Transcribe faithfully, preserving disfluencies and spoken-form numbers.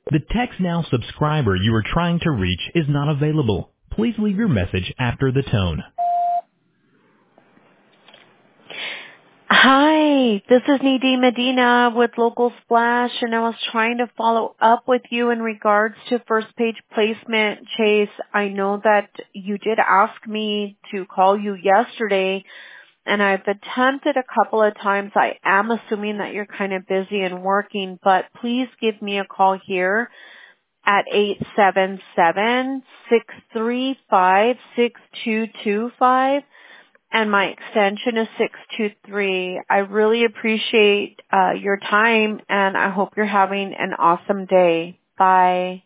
The Text Now subscriber you are trying to reach is not available. Please leave your message after the tone. Hi, this is Nadine Medina with Local Splash, and I was trying to follow up with you in regards to first page placement. Chase, I know that you did ask me to call you yesterday, and I've attempted a couple of times. I am assuming that you're kind of busy and working, but please give me a call here at eight seven seven, six three five, six two two five. And my extension is six two three. I really appreciate uh, your time, and I hope you're having an awesome day. Bye.